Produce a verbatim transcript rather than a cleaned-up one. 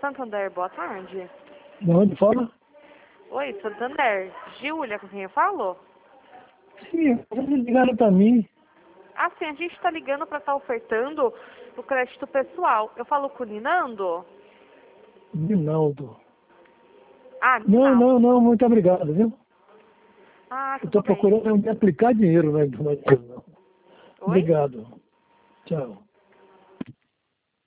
Santander, boa tarde. De onde fala? Oi, Santander. Giulia, com quem eu falo? Sim, eles ligaram para mim. Ah, sim, a gente está ligando para estar ofertando o crédito pessoal. Eu falo com o Ninando? Ninaldo. Ah, Não, Ninaldo. não, não, muito obrigado, viu? Ah, Eu estou tudo bem. procurando onde aplicar dinheiro, né? Não é dinheiro, não. Oi? Obrigado. Tchau.